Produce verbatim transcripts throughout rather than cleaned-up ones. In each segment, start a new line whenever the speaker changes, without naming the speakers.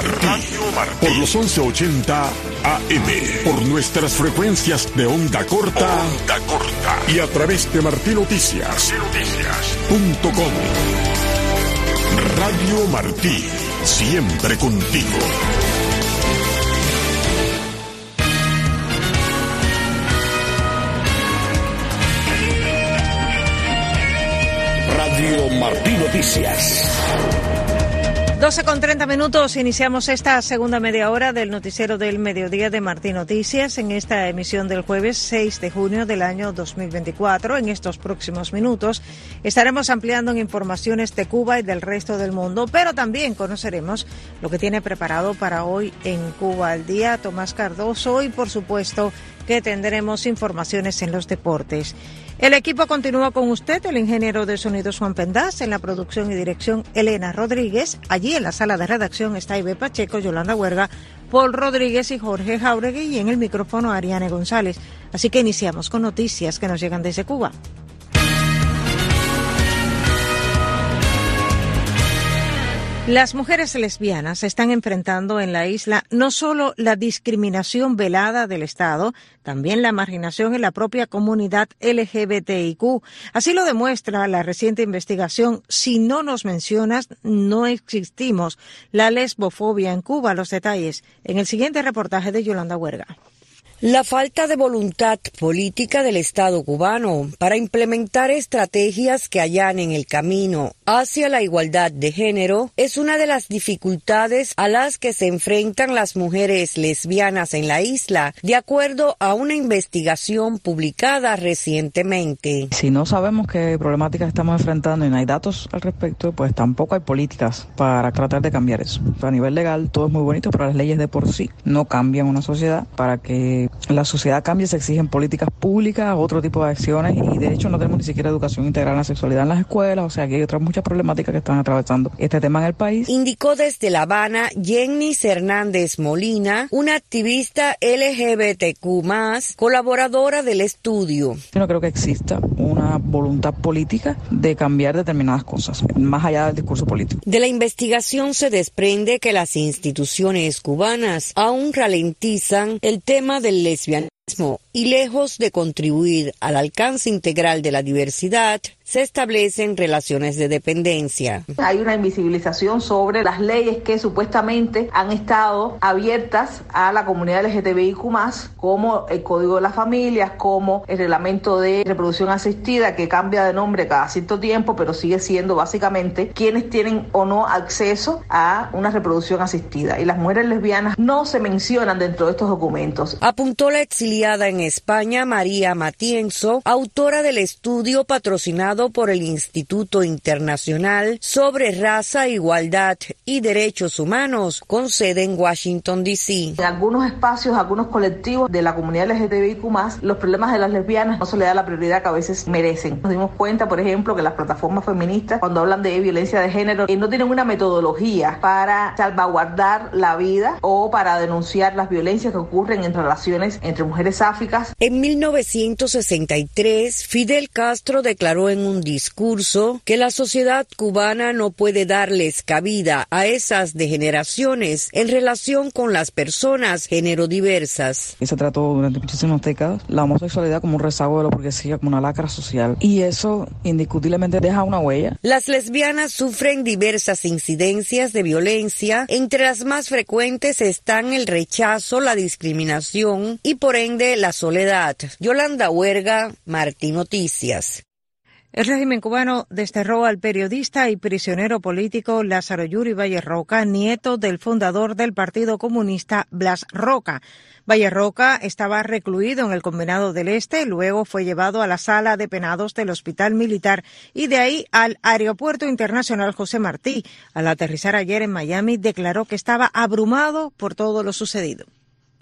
Martí. Por los once ochenta A M. Por nuestras frecuencias de onda corta. Onda corta. Y a través de martí noticias punto com. Radio Martí. Siempre contigo. Radio Martí Noticias.
doce con treinta minutos, iniciamos esta segunda media hora del noticiero del mediodía de Martí Noticias en esta emisión del jueves seis de junio del año dos mil veinticuatro. En estos próximos minutos estaremos ampliando en informaciones de Cuba y del resto del mundo, pero también conoceremos lo que tiene preparado para hoy en Cuba al día Tomás Cardoso y por supuesto que tendremos informaciones en los deportes. El equipo continúa con usted, el ingeniero de sonidos Juan Pendaz, en la producción y dirección Elena Rodríguez. Allí en la sala de redacción está Ibe Pacheco, Yolanda Huerga, Paul Rodríguez y Jorge Jauregui, y en el micrófono Ariane González. Así que iniciamos con noticias que nos llegan desde Cuba. Las mujeres lesbianas están enfrentando en la isla no solo la discriminación velada del Estado, también la marginación en la propia comunidad L G B T I Q. Así lo demuestra la reciente investigación Si no nos mencionas, no existimos, la lesbofobia en Cuba. Los detalles en el siguiente reportaje de Yolanda Huerga.
La falta de voluntad política del Estado cubano para implementar estrategias que allanen el camino hacia la igualdad de género es una de las dificultades a las que se enfrentan las mujeres lesbianas en la isla, de acuerdo a una investigación publicada recientemente.
Si no sabemos qué problemáticas estamos enfrentando y no hay datos al respecto, pues tampoco hay políticas para tratar de cambiar eso. A nivel legal todo es muy bonito, pero las leyes de por sí no cambian una sociedad. Para que la sociedad cambie se exigen políticas públicas, otro tipo de acciones, y de hecho no tenemos ni siquiera educación integral en la sexualidad en las escuelas, o sea que hay otras muchas problemáticas que están atravesando este tema en el país.
Indicó desde La Habana Jenny Hernández Molina, una activista L G B T Q más, colaboradora del estudio.
Yo no creo que exista una voluntad política de cambiar determinadas cosas, más allá del discurso político.
De la investigación se desprende que las instituciones cubanas aún ralentizan el tema del lesbianismo y lejos de contribuir al alcance integral de la diversidad, se establecen relaciones de dependencia.
Hay una invisibilización sobre las leyes que supuestamente han estado abiertas a la comunidad L G B T I Q más, como el Código de las Familias, como el Reglamento de Reproducción Asistida, que cambia de nombre cada cierto tiempo, pero sigue siendo básicamente quienes tienen o no acceso a una reproducción asistida. Y las mujeres lesbianas no se mencionan dentro de estos documentos.
Apuntó la exiliada en España María Matienzo, autora del estudio patrocinado por el Instituto Internacional sobre Raza, Igualdad y Derechos Humanos, con sede en Washington, D C.
En algunos espacios, algunos colectivos de la comunidad L G B T I Q más, los problemas de las lesbianas no se le da la prioridad que a veces merecen. Nos dimos cuenta, por ejemplo, que las plataformas feministas, cuando hablan de violencia de género, no tienen una metodología para salvaguardar la vida o para denunciar las violencias que ocurren en relaciones entre mujeres sáficas.
En mil novecientos sesenta y tres, Fidel Castro declaró en un discurso que la sociedad cubana no puede darles cabida a esas degeneraciones en relación con las personas género-diversas.
Y se trató durante muchísimas décadas la homosexualidad como un rezago de la burguesía, como una lacra social. Y eso indiscutiblemente deja una huella.
Las lesbianas sufren diversas incidencias de violencia. Entre las más frecuentes están el rechazo, la discriminación y por ende la soledad. Yolanda Huerga, Martí Noticias.
El régimen cubano desterró al periodista y prisionero político Lázaro Yuri Valle Roca, nieto del fundador del Partido Comunista Blas Roca. Valle Roca estaba recluido en el Combinado del Este, luego fue llevado a la sala de penados del Hospital Militar y de ahí al Aeropuerto Internacional José Martí. Al aterrizar ayer en Miami, declaró que estaba abrumado por todo lo sucedido.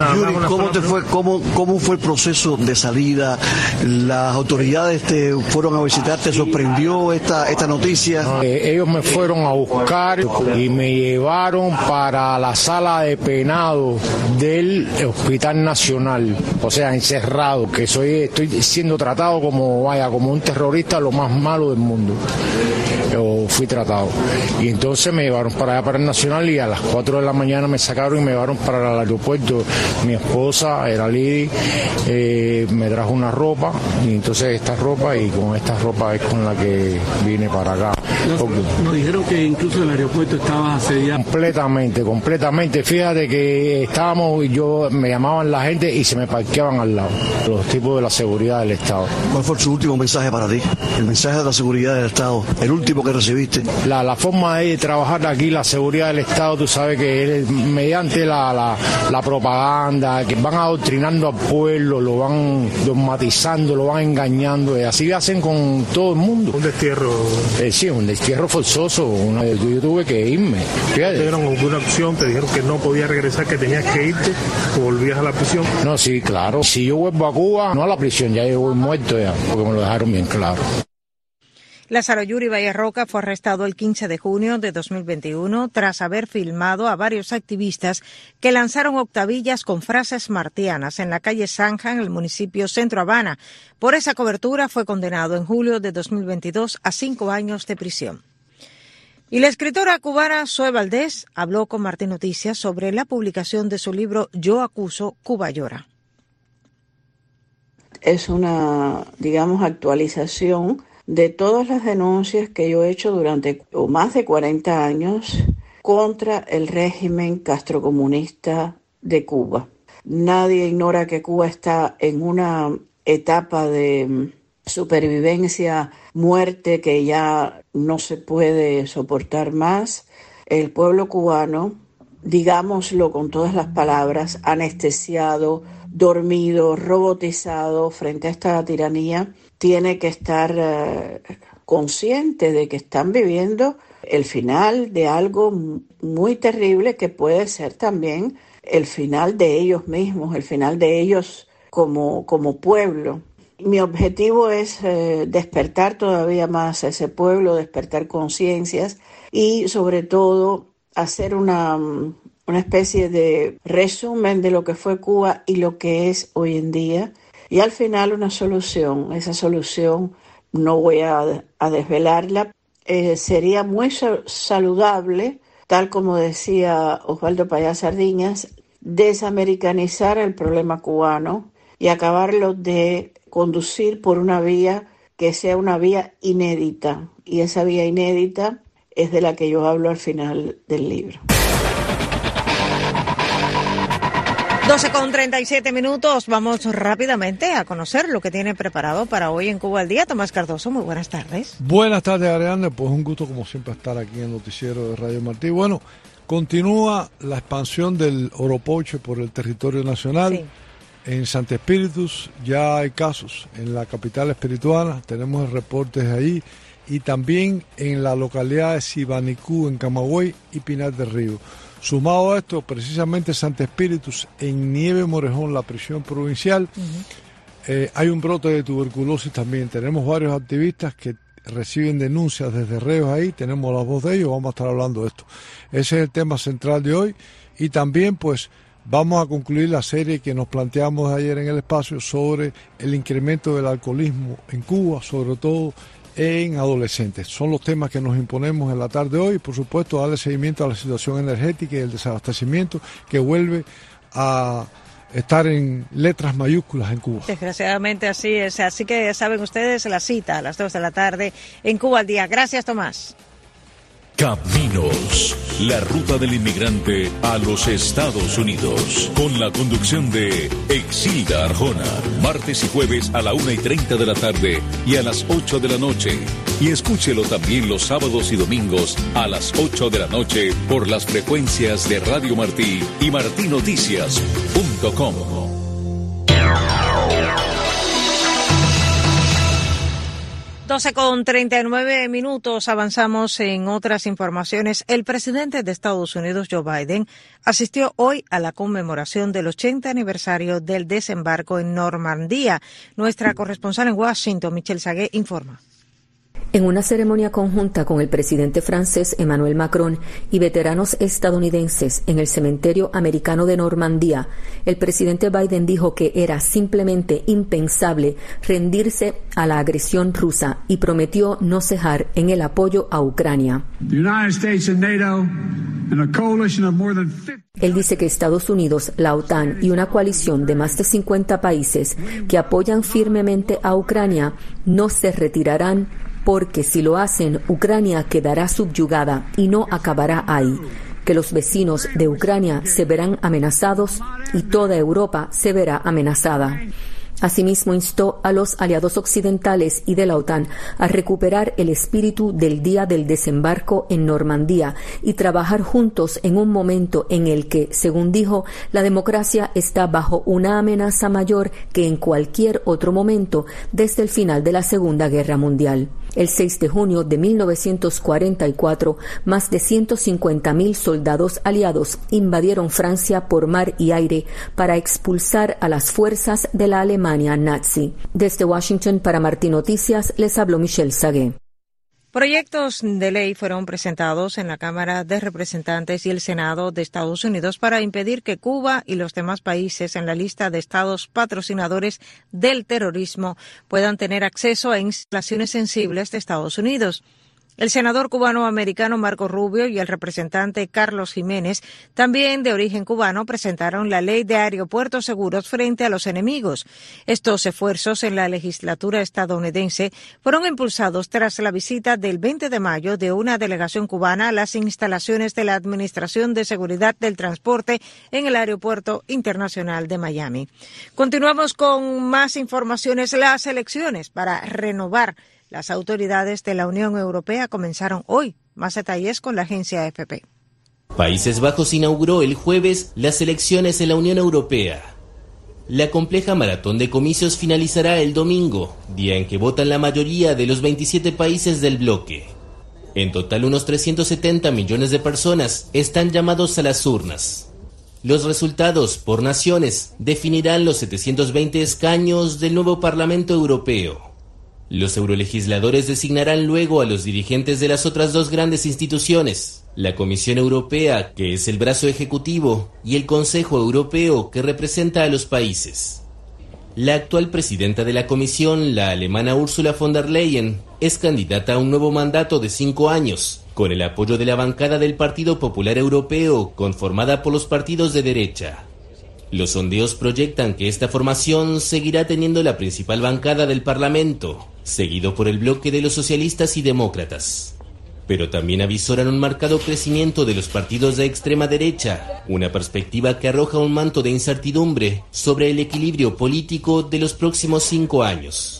Yuri, ¿cómo te fue, cómo, cómo fue el proceso de salida? ¿Las autoridades te fueron a visitar? ¿Te sorprendió esta, esta noticia?
Eh, ellos me fueron a buscar y me llevaron para la sala de penado del Hospital Nacional, o sea, encerrado, que soy, estoy siendo tratado como, vaya, como un terrorista, lo más malo del mundo. Yo fui tratado. Y entonces me llevaron para allá, para el Nacional, y a las cuatro de la mañana me sacaron y me llevaron para el aeropuerto. Mi esposa, era Lidy, eh, me trajo una ropa, y entonces esta ropa, y con esta ropa es con la que vine para acá.
Nos, nos dijeron que incluso el aeropuerto estaba asediado.
Completamente, completamente. Fíjate que estábamos, yo me llamaban la gente y se me parqueaban al lado, los tipos de la seguridad del Estado.
¿Cuál fue su último mensaje para ti? El mensaje de la seguridad del Estado, el último que recibiste.
La, la forma de trabajar aquí, la seguridad del Estado, tú sabes que es mediante la, la, la propaganda, que van adoctrinando al pueblo, lo van dogmatizando, lo van engañando, y así hacen con todo el mundo.
Un destierro.
Eh, sí, un destierro forzoso. Una, yo, yo tuve que irme. Fíjate.
¿Te dieron alguna opción? ¿Te dijeron que no podías regresar, que tenías que irte o volvías a la prisión?
No, sí, claro. Si yo vuelvo a Cuba, no a la prisión, ya yo voy muerto ya, porque me lo dejaron bien claro.
Lázaro Yuri Vallarroca fue arrestado el quince de junio de dos mil veintiuno tras haber filmado a varios activistas que lanzaron octavillas con frases martianas en la calle Zanja, en el municipio Centro Habana. Por esa cobertura fue condenado en julio de dos mil veintidós a cinco años de prisión. Y la escritora cubana Zoe Valdés habló con Martín Noticias sobre la publicación de su libro Yo acuso, Cuba llora.
Es una, digamos, actualización de todas las denuncias que yo he hecho durante más de cuarenta años contra el régimen castrocomunista de Cuba. Nadie ignora que Cuba está en una etapa de supervivencia, muerte que ya no se puede soportar más. El pueblo cubano, digámoslo con todas las palabras, anestesiado, dormido, robotizado frente a esta tiranía, tiene que estar uh, consciente de que están viviendo el final de algo muy terrible que puede ser también el final de ellos mismos, el final de ellos como, como pueblo. Mi objetivo es eh, despertar todavía más a ese pueblo, despertar conciencias y sobre todo hacer una, una especie de resumen de lo que fue Cuba y lo que es hoy en día. Y al final una solución, esa solución no voy a, a desvelarla, eh, sería muy saludable, tal como decía Osvaldo Payá Sardiñas, desamericanizar el problema cubano y acabarlo de conducir por una vía que sea una vía inédita. Y esa vía inédita es de la que yo hablo al final del libro.
doce con treinta y siete minutos, vamos rápidamente a conocer lo que tiene preparado para hoy en Cuba al Día. Tomás Cardoso, muy buenas tardes.
Buenas tardes, Ariadna, pues un gusto como siempre estar aquí en el noticiero de Radio Martí. Bueno, continúa la expansión del oropoche por el territorio nacional. Sí. En Santa Espíritus ya hay casos, en la capital espirituana tenemos reportes ahí, y también en la localidad de Sibanicú, en Camagüey y Pinar del Río. Sumado a esto, precisamente Santa Espíritus, en Nieve Morejón, la prisión provincial, uh-huh. eh, hay un brote de tuberculosis también. Tenemos varios activistas que reciben denuncias desde reos ahí, tenemos la voz de ellos, vamos a estar hablando de esto. Ese es el tema central de hoy, y también pues vamos a concluir la serie que nos planteamos ayer en el espacio sobre el incremento del alcoholismo en Cuba, sobre todo en adolescentes. Son los temas que nos imponemos en la tarde de hoy, y por supuesto darle seguimiento a la situación energética y el desabastecimiento que vuelve a estar en letras mayúsculas en Cuba.
Desgraciadamente así es, así que ya saben ustedes la cita a las dos de la tarde en Cuba al Día. Gracias, Tomás.
Caminos, la ruta del inmigrante a los Estados Unidos, con la conducción de Exilda Arjona, martes y jueves a la una y treinta de la tarde y a las ocho de la noche. Y escúchelo también los sábados y domingos a las ocho de la noche por las frecuencias de Radio Martí y martí noticias punto com.
doce con treinta y nueve minutos, avanzamos en otras informaciones. El presidente de Estados Unidos, Joe Biden, asistió hoy a la conmemoración del ochenta aniversario del desembarco en Normandía. Nuestra corresponsal en Washington, Michelle Sagué, informa.
En una ceremonia conjunta con el presidente francés Emmanuel Macron y veteranos estadounidenses en el cementerio americano de Normandía, el presidente Biden dijo que era simplemente impensable rendirse a la agresión rusa y prometió no cejar en el apoyo a Ucrania. Él dice que Estados Unidos, la OTAN y una coalición de más de cincuenta países que apoyan firmemente a Ucrania no se retirarán, porque si lo hacen, Ucrania quedará subyugada y no acabará ahí, que los vecinos de Ucrania se verán amenazados y toda Europa se verá amenazada. Asimismo, instó a los aliados occidentales y de la OTAN a recuperar el espíritu del día del desembarco en Normandía y trabajar juntos en un momento en el que, según dijo, la democracia está bajo una amenaza mayor que en cualquier otro momento desde el final de la Segunda Guerra Mundial. El seis de junio de mil novecientos cuarenta y cuatro, más de ciento cincuenta mil soldados aliados invadieron Francia por mar y aire para expulsar a las fuerzas de la Alemania nazi. Desde Washington para Martín Noticias les habló Michelle Sagué.
Proyectos de ley fueron presentados en la Cámara de Representantes y el Senado de Estados Unidos para impedir que Cuba y los demás países en la lista de estados patrocinadores del terrorismo puedan tener acceso a instalaciones sensibles de Estados Unidos. El senador cubano-americano Marco Rubio y el representante Carlos Jiménez, también de origen cubano, presentaron la ley de aeropuertos seguros frente a los enemigos. Estos esfuerzos en la legislatura estadounidense fueron impulsados tras la visita del veinte de mayo de una delegación cubana a las instalaciones de la Administración de Seguridad del Transporte en el Aeropuerto Internacional de Miami. Continuamos con más informaciones. Las elecciones para renovar las autoridades de la Unión Europea comenzaron hoy. Más detalles con la agencia A F P.
Países Bajos inauguró el jueves las elecciones en la Unión Europea. La compleja maratón de comicios finalizará el domingo, día en que votan la mayoría de los veintisiete países del bloque. En total, unos trescientos setenta millones de personas están llamados a las urnas. Los resultados por naciones definirán los setecientos veinte escaños del nuevo Parlamento Europeo. Los eurolegisladores designarán luego a los dirigentes de las otras dos grandes instituciones, la Comisión Europea, que es el brazo ejecutivo, y el Consejo Europeo, que representa a los países. La actual presidenta de la Comisión, la alemana Ursula von der Leyen, es candidata a un nuevo mandato de cinco años, con el apoyo de la bancada del Partido Popular Europeo, conformada por los partidos de derecha. Los sondeos proyectan que esta formación seguirá teniendo la principal bancada del Parlamento, seguido por el bloque de los socialistas y demócratas. Pero también avisoran un marcado crecimiento de los partidos de extrema derecha, una perspectiva que arroja un manto de incertidumbre sobre el equilibrio político de los próximos cinco años.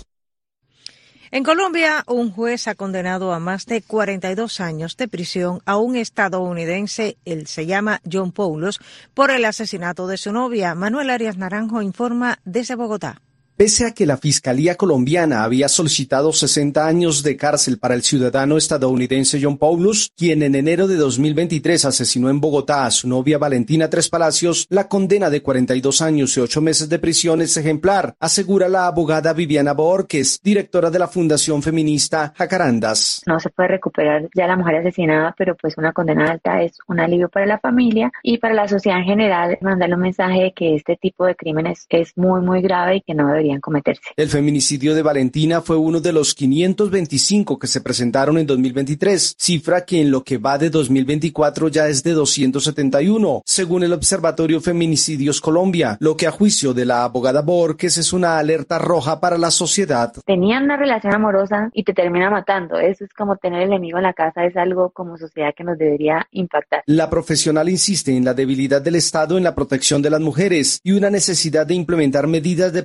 En Colombia, un juez ha condenado a más de cuarenta y dos años de prisión a un estadounidense, él se llama John Poulos, por el asesinato de su novia. Manuel Arias Naranjo informa desde Bogotá.
Pese a que la Fiscalía colombiana había solicitado sesenta años de cárcel para el ciudadano estadounidense John Poulos, quien en enero de dos mil veintitrés asesinó en Bogotá a su novia Valentina Tres Palacios, la condena de cuarenta y dos años y ocho meses de prisión es ejemplar, asegura la abogada Viviana Borges, directora de la Fundación Feminista Jacarandas.
No se puede recuperar ya la mujer asesinada, pero pues una condena alta es un alivio para la familia y para la sociedad en general, mandarle un mensaje de que este tipo de crímenes es muy, muy grave y que no debería cometerse.
El feminicidio de Valentina fue uno de los quinientos veinticinco que se presentaron en dos mil veintitrés, cifra que en lo que va de dos mil veinticuatro ya es de doscientos setenta y uno, según el Observatorio Feminicidios Colombia, lo que a juicio de la abogada Borges es una alerta roja para la sociedad.
Tenían una relación amorosa y te termina matando. Eso es como tener el enemigo en la casa, es algo como sociedad que nos debería impactar.
La profesional insiste en la debilidad del Estado en la protección de las mujeres y una necesidad de implementar medidas de prevención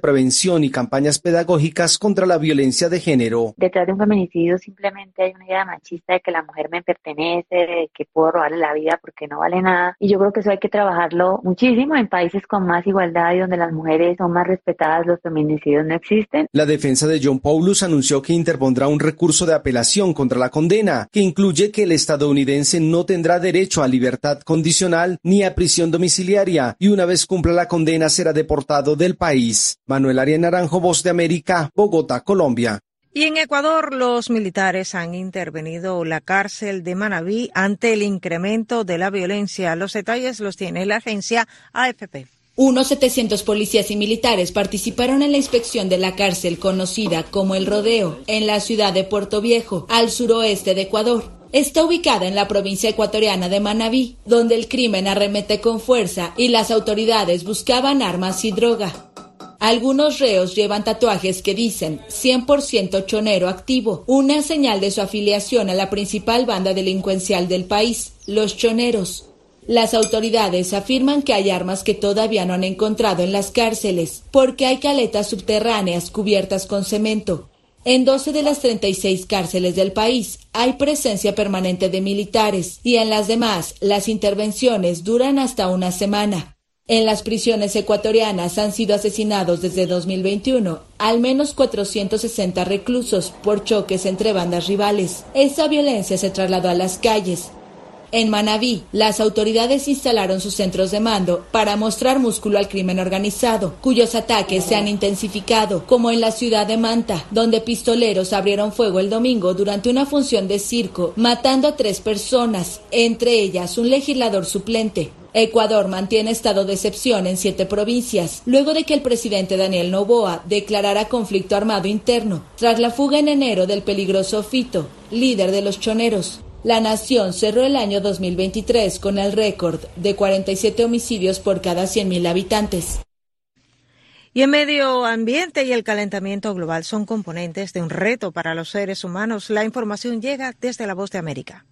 formación y campañas pedagógicas contra la violencia de género.
Detrás de un feminicidio simplemente hay una idea machista de que la mujer me pertenece, de que puedo robarle la vida porque no vale nada. Y yo creo que eso hay que trabajarlo muchísimo en países con más igualdad y donde las mujeres son más respetadas, los feminicidios no existen.
La defensa de John Paulus anunció que interpondrá un recurso de apelación contra la condena, que incluye que el estadounidense no tendrá derecho a libertad condicional ni a prisión domiciliaria y una vez cumpla la condena será deportado del país. Manuel Arias Naranjo, Voz de América, Bogotá, Colombia.
Y en Ecuador, los militares han intervenido la cárcel de Manabí ante el incremento de la violencia. Los detalles los tiene la agencia A F P.
Unos setecientos policías y militares participaron en la inspección de la cárcel conocida como El Rodeo, en la ciudad de Puerto Viejo, al suroeste de Ecuador. Está ubicada en la provincia ecuatoriana de Manabí, donde el crimen arremete con fuerza y las autoridades buscaban armas y droga. Algunos reos llevan tatuajes que dicen cien por ciento chonero activo, una señal de su afiliación a la principal banda delincuencial del país, los choneros. Las autoridades afirman que hay armas que todavía no han encontrado en las cárceles, porque hay caletas subterráneas cubiertas con cemento. En doce de las treinta y seis cárceles del país hay presencia permanente de militares y en las demás las intervenciones duran hasta una semana. En las prisiones ecuatorianas han sido asesinados desde dos mil veintiuno al menos cuatrocientos sesenta reclusos por choques entre bandas rivales. Esa violencia se trasladó a las calles. En Manabí, las autoridades instalaron sus centros de mando para mostrar músculo al crimen organizado, cuyos ataques se han intensificado, como en la ciudad de Manta, donde pistoleros abrieron fuego el domingo durante una función de circo, matando a tres personas, entre ellas un legislador suplente. Ecuador mantiene estado de excepción en siete provincias, luego de que el presidente Daniel Noboa declarara conflicto armado interno, tras la fuga en enero del peligroso Fito, líder de los choneros. La nación cerró el año dos mil veintitrés con el récord de cuarenta y siete homicidios por cada cien mil habitantes.
Y el medio ambiente y el calentamiento global son componentes de un reto para los seres humanos. La información llega desde La Voz de América.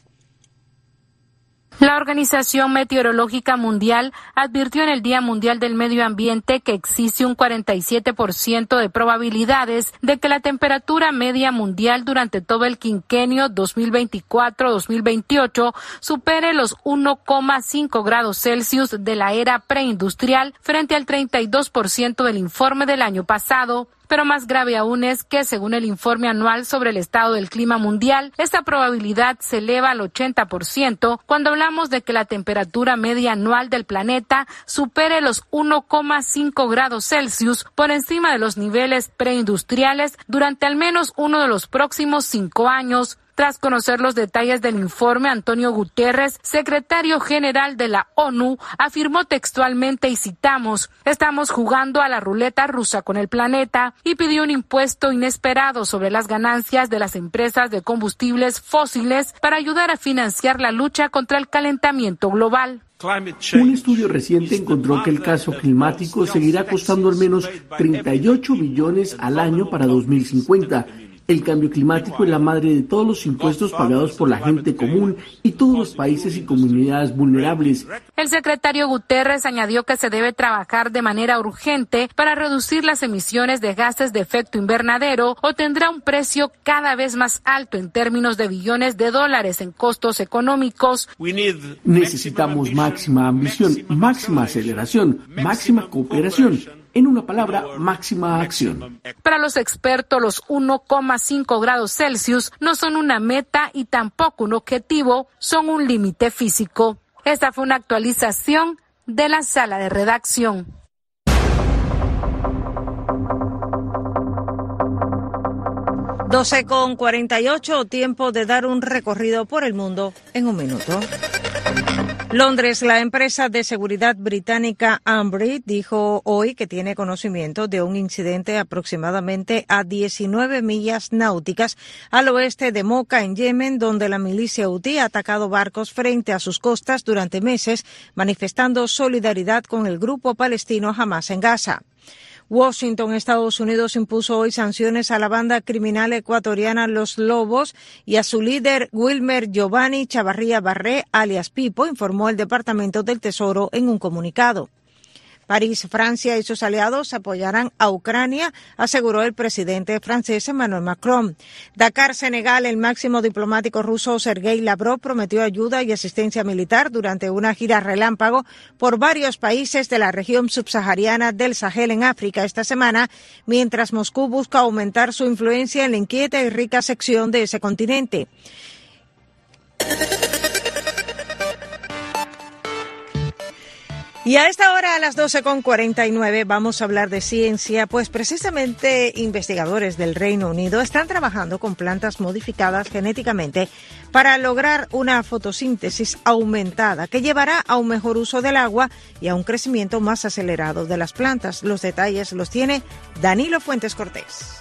La Organización Meteorológica Mundial advirtió en el Día Mundial del Medio Ambiente que existe un cuarenta y siete por ciento de probabilidades de que la temperatura media mundial durante todo el quinquenio dos mil veinticuatro a dos mil veintiocho supere los uno coma cinco grados Celsius de la era preindustrial frente al treinta y dos por ciento del informe del año pasado. Pero más grave aún es que, según el informe anual sobre el estado del clima mundial, esta probabilidad se eleva al ochenta por ciento cuando hablamos de que la temperatura media anual del planeta supere los uno coma cinco grados Celsius por encima de los niveles preindustriales durante al menos uno de los próximos cinco años. Tras conocer los detalles del informe, Antonio Guterres, secretario general de la ONU, afirmó textualmente, y citamos, «Estamos jugando a la ruleta rusa con el planeta», y pidió un impuesto inesperado sobre las ganancias de las empresas de combustibles fósiles para ayudar a financiar la lucha contra el calentamiento global.
Un estudio reciente encontró que el cambio climático seguirá costando al menos treinta y ocho billones al año para dos mil cincuenta. El cambio climático es la madre de todos los impuestos pagados por la gente común y todos los países y comunidades vulnerables.
El secretario Guterres añadió que se debe trabajar de manera urgente para reducir las emisiones de gases de efecto invernadero o tendrá un precio cada vez más alto en términos de billones de dólares en costos económicos.
Necesitamos máxima ambición, máxima aceleración, máxima cooperación. En una palabra, máxima acción.
Para los expertos, los uno coma cinco grados Celsius no son una meta y tampoco un objetivo, son un límite físico. Esta fue una actualización de la sala de redacción.
doce con cuarenta y ocho, tiempo de dar un recorrido por el mundo en un minuto. Londres, la empresa de seguridad británica Ambry dijo hoy que tiene conocimiento de un incidente aproximadamente a diecinueve millas náuticas al oeste de Moca, en Yemen, donde la milicia hutí ha atacado barcos frente a sus costas durante meses, manifestando solidaridad con el grupo palestino Hamás en Gaza. Washington, Estados Unidos, impuso hoy sanciones a la banda criminal ecuatoriana Los Lobos y a su líder Wilmer Giovanni Chavarría Barré, alias Pipo, informó el Departamento del Tesoro en un comunicado. París, Francia y sus aliados apoyarán a Ucrania, aseguró el presidente francés Emmanuel Macron. Dakar, Senegal, el máximo diplomático ruso Sergei Lavrov prometió ayuda y asistencia militar durante una gira relámpago por varios países de la región subsahariana del Sahel en África esta semana, mientras Moscú busca aumentar su influencia en la inquieta y rica sección de ese continente. Y a esta hora, a las doce con cuarenta y nueve, vamos a hablar de ciencia, pues precisamente investigadores del Reino Unido están trabajando con plantas modificadas genéticamente para lograr una fotosíntesis aumentada que llevará a un mejor uso del agua y a un crecimiento más acelerado de las plantas. Los detalles los tiene Danilo Fuentes Cortés.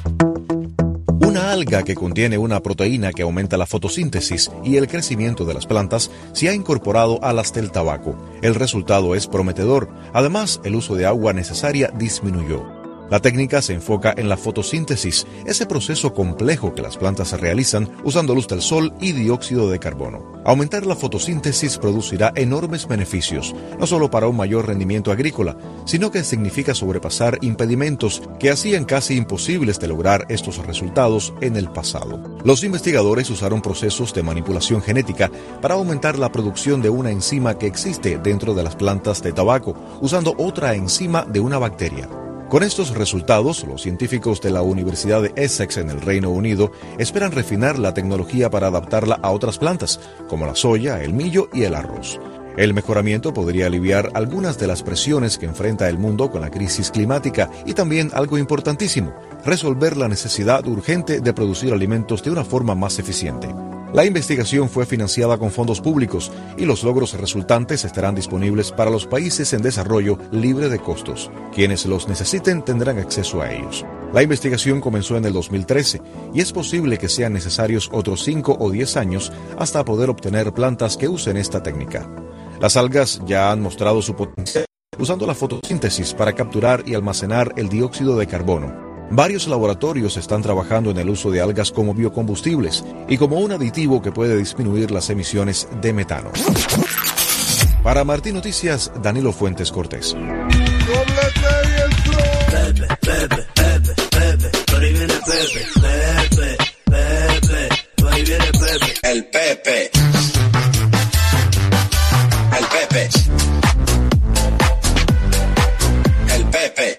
Una alga que contiene una proteína que aumenta la fotosíntesis y el crecimiento de las plantas se ha incorporado a las del tabaco. El resultado es prometedor. Además, el uso de agua necesaria disminuyó. La técnica se enfoca en la fotosíntesis, ese proceso complejo que las plantas realizan usando luz del sol y dióxido de carbono. Aumentar la fotosíntesis producirá enormes beneficios, no solo para un mayor rendimiento agrícola, sino que significa sobrepasar impedimentos que hacían casi imposibles de lograr estos resultados en el pasado. Los investigadores usaron procesos de manipulación genética para aumentar la producción de una enzima que existe dentro de las plantas de tabaco, usando otra enzima de una bacteria. Con estos resultados, los científicos de la Universidad de Essex en el Reino Unido esperan refinar la tecnología para adaptarla a otras plantas, como la soya, el millo y el arroz. El mejoramiento podría aliviar algunas de las presiones que enfrenta el mundo con la crisis climática y también algo importantísimo, resolver la necesidad urgente de producir alimentos de una forma más eficiente. La investigación fue financiada con fondos públicos y los logros resultantes estarán disponibles para los países en desarrollo libre de costos. Quienes los necesiten tendrán acceso a ellos. La investigación comenzó en el dos mil trece y es posible que sean necesarios otros cinco o diez años hasta poder obtener plantas que usen esta técnica. Las algas ya han mostrado su potencial usando la fotosíntesis para capturar y almacenar el dióxido de carbono. Varios laboratorios están trabajando en el uso de algas como biocombustibles y como un aditivo que puede disminuir las emisiones de metano. Para Martín Noticias, Danilo Fuentes Cortés.
El Pepe. El Pepe. El Pepe.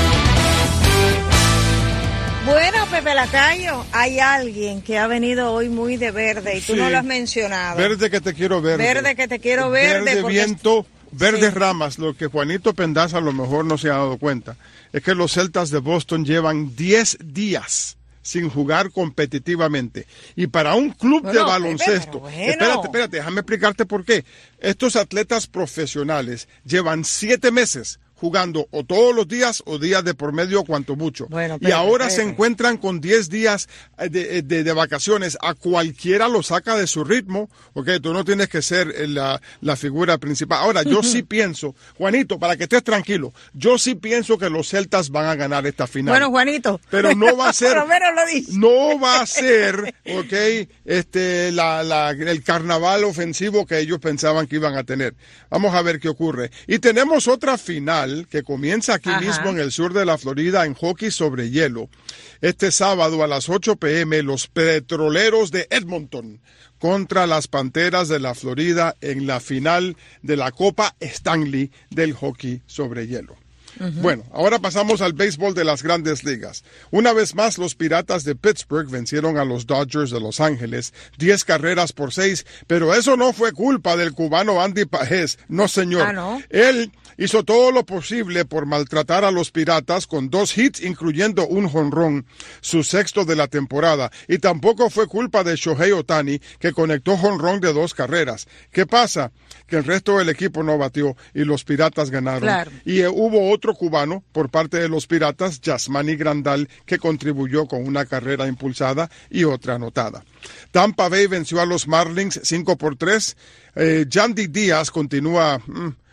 Bueno, Pepe Lacayo, hay alguien que ha venido hoy muy de verde y tú sí, no lo has mencionado.
Verde que te quiero verde.
Verde que te quiero verde.
Verde
porque...
viento, verdes sí. ramas. Lo que Juanito Pendaza a lo mejor no se ha dado cuenta es que los Celtas de Boston llevan diez días sin jugar competitivamente. Y para un club bueno, de baloncesto... Pepe, bueno. Espérate, espérate, déjame explicarte por qué. Estos atletas profesionales llevan siete meses jugando o todos los días o días de por medio cuanto mucho. Bueno, Pepe, y ahora Pepe. se encuentran con diez días de, de, de vacaciones. A cualquiera lo saca de su ritmo, porque tú no tienes que ser la, la figura principal. Ahora, yo sí pienso, Juanito, para que estés tranquilo, yo sí pienso que los Celtas van a ganar esta final.
Bueno, Juanito.
Pero no va a ser...
Romero lo dice.
No va a ser, ok, este, la, la, el carnaval ofensivo que ellos pensaban que iban a tener. Vamos a ver qué ocurre. Y tenemos otra final que comienza aquí Ajá. mismo en el sur de la Florida en hockey sobre hielo. Este sábado a las ocho pe eme los Petroleros de Edmonton contra las Panteras de la Florida en la final de la Copa Stanley del hockey sobre hielo. Uh-huh. Bueno, ahora pasamos al béisbol de las Grandes Ligas. Una vez más, los Piratas de Pittsburgh vencieron a los Dodgers de Los Ángeles, diez carreras por seis, pero eso no fue culpa del cubano Andy Pajés, no señor.
Ah, ¿no?
Él hizo todo lo posible por maltratar a los Piratas con dos hits, incluyendo un jonrón, su sexto de la temporada. Y tampoco fue culpa de Shohei Ohtani, que conectó jonrón de dos carreras. ¿Qué pasa? Que el resto del equipo no batió y los Piratas ganaron.
Claro.
Y eh, hubo otro cubano por parte de los Piratas, Yasmani Grandal, que contribuyó con una carrera impulsada y otra anotada. Tampa Bay venció a los Marlins cinco por tres. Eh, Yandy Díaz continúa... Mm,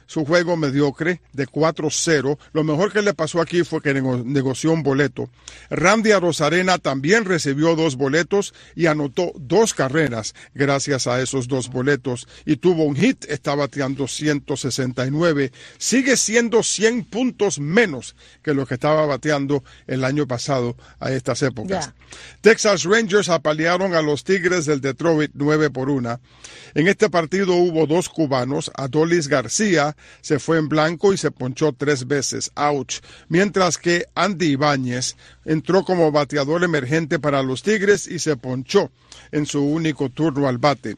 su juego mediocre de cuatro cero. Lo mejor que le pasó aquí fue que nego- negoció un boleto. Randy Arozarena también recibió dos boletos y anotó dos carreras gracias a esos dos boletos y tuvo un hit, está bateando ciento sesenta y nueve. Sigue siendo cien puntos menos que lo que estaba bateando el año pasado a estas épocas. Yeah. Texas Rangers apalearon a los Tigres del Detroit nueve por una. En este partido hubo dos cubanos. Adolis García se fue en blanco y se ponchó tres veces. Ouch. Mientras que Andy Ibáñez entró como bateador emergente para los Tigres y se ponchó en su único turno al bate.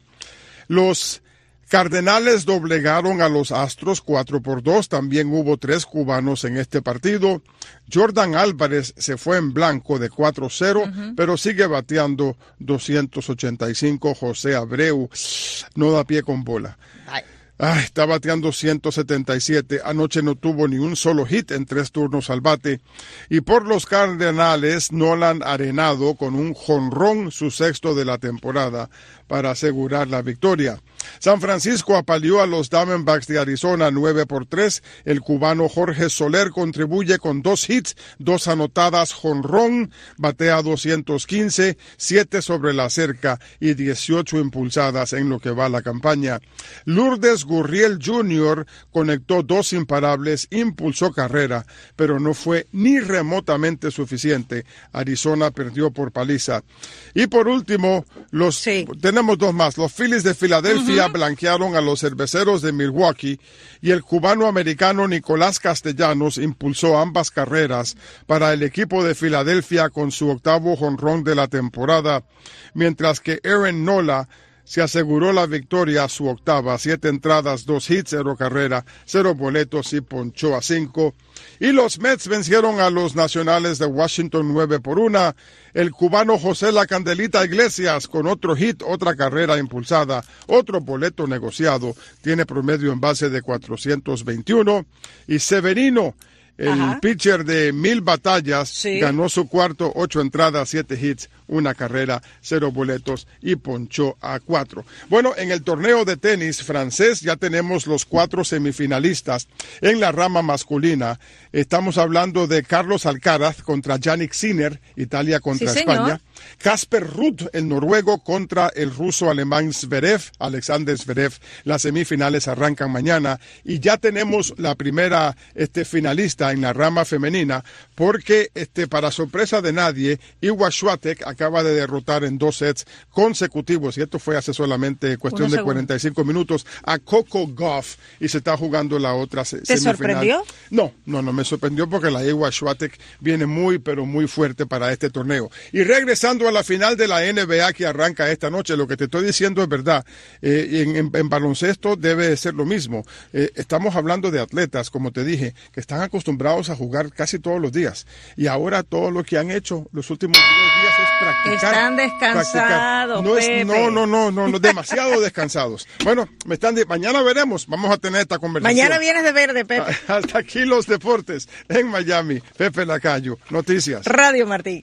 Los Cardenales doblegaron a los Astros cuatro por dos. También hubo tres cubanos en este partido. Jordan Álvarez se fue en blanco de cuatro cero, uh-huh. pero sigue bateando doscientos ochenta y cinco. José Abreu no da pie con bola. Ay. Ah, está bateando ciento setenta y siete. Anoche no tuvo ni un solo hit en tres turnos al bate. Y por los Cardenales, Nolan Arenado con un jonrón, su sexto de la temporada, para asegurar la victoria. San Francisco apaleó a los Diamondbacks de Arizona nueve por tres. El cubano Jorge Soler contribuye con dos hits, dos anotadas, jonrón, batea doscientos quince, siete sobre la cerca y dieciocho impulsadas en lo que va la campaña. Lourdes Gurriel junior conectó dos imparables, impulsó carrera, pero no fue ni remotamente suficiente. Arizona perdió por paliza. Y por último, los sí. tenemos dos más. Los Phillies de Filadelfia uh-huh. blanquearon a los Cerveceros de Milwaukee y el cubano-americano Nicolás Castellanos impulsó ambas carreras para el equipo de Filadelfia con su octavo jonrón de la temporada, mientras que Aaron Nola se aseguró la victoria, su octava, siete entradas, dos hits, cero carrera, cero boletos y ponchó a cinco. Y los Mets vencieron a los Nacionales de Washington nueve por una. El cubano José La Candelita Iglesias con otro hit, otra carrera impulsada, otro boleto negociado, tiene promedio en base de cuatrocientos veintiuno. Y Severino, el Ajá. pitcher de mil batallas, sí. ganó su cuarto, ocho entradas, siete hits, una carrera, cero boletos y ponchó a cuatro. Bueno, en el torneo de tenis francés ya tenemos los cuatro semifinalistas. En la rama masculina estamos hablando de Carlos Alcaraz contra Jannik Sinner, Italia contra sí, España. Casper Ruud, el noruego, contra el ruso-alemán Zverev, Alexander Zverev. Las semifinales arrancan mañana y ya tenemos la primera este, finalista en la rama femenina, porque este, para sorpresa de nadie, Iga Swiatek acaba de derrotar en dos sets consecutivos, y esto fue hace solamente cuestión de cuarenta y cinco minutos, a Coco Gauff, y se está jugando la otra se
¿Te
semifinal.
sorprendió?
No, no, no me sorprendió porque la Iga Swiatek viene muy, pero muy fuerte para este torneo. Y regresando a la final de la N B A que arranca esta noche, lo que te estoy diciendo es verdad. Eh, en, en, en baloncesto debe ser lo mismo. Eh, estamos hablando de atletas, como te dije, que están acostumbrados a jugar casi todos los días. Y ahora todo lo que han hecho los últimos días es practicar.
Están descansados,
no, es,
Pepe.
no, no, no, no, no, demasiado descansados. Bueno, me están de, mañana veremos, vamos a tener esta conversación.
Mañana vienes de verde, Pepe.
Hasta aquí los deportes en Miami. Pepe Lacayo, Noticias.
Radio Martí.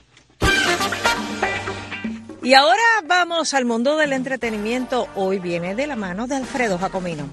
Y ahora vamos al mundo del entretenimiento. Hoy viene de la mano de Alfredo Jacomino.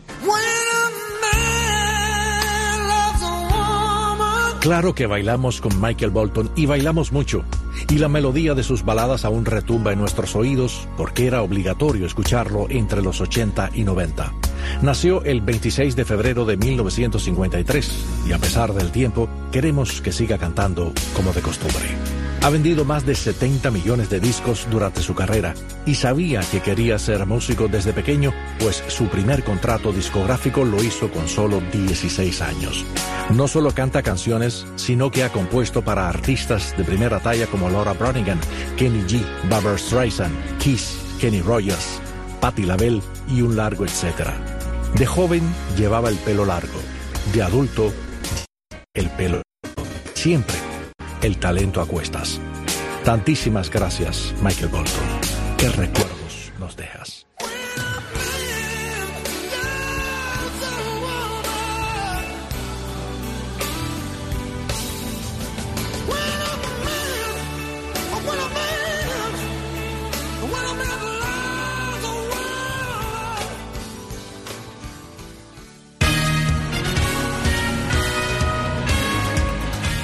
Claro que bailamos con Michael Bolton y bailamos mucho. Y la melodía de sus baladas aún retumba en nuestros oídos porque era obligatorio escucharlo entre los ochenta y noventa. Nació el veintiséis de febrero de mil novecientos cincuenta y tres y a pesar del tiempo queremos que siga cantando como de costumbre. Ha vendido más de setenta millones de discos durante su carrera y sabía que quería ser músico desde pequeño, pues su primer contrato discográfico lo hizo con solo dieciséis años. No solo canta canciones, sino que ha compuesto para artistas de primera talla como Laura Branigan, Kenny G, Barbra Streisand, Kiss, Kenny Rogers, Patti LaBelle y un largo etcétera. De joven llevaba el pelo largo, de adulto el pelo siempre. El talento a cuestas. Tantísimas gracias, Michael Bolton. ¿Qué recuerdos nos dejas?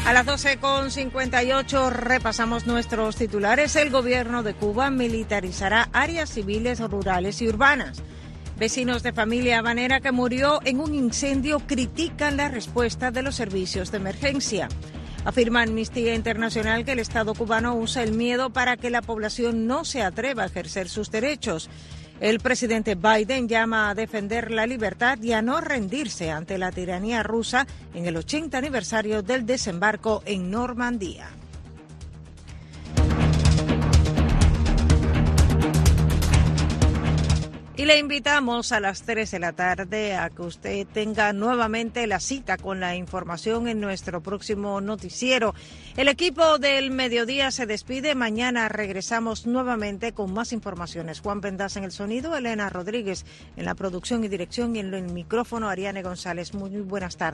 A las doce con cincuenta y ocho repasamos nuestros titulares. El gobierno de Cuba militarizará áreas civiles, rurales y urbanas. Vecinos de familia habanera que murió en un incendio critican la respuesta de los servicios de emergencia. Afirma Amnistía Internacional que el Estado cubano usa el miedo para que la población no se atreva a ejercer sus derechos. El presidente Biden llama a defender la libertad y a no rendirse ante la tiranía rusa en el ochenta aniversario del desembarco en Normandía. Y le invitamos a las tres de la tarde a que usted tenga nuevamente la cita con la información en nuestro próximo noticiero. El equipo del mediodía se despide. Mañana regresamos nuevamente con más informaciones. Juan Pendas en el sonido, Elena Rodríguez en la producción y dirección y en el micrófono, Ariane González. Muy buenas tardes.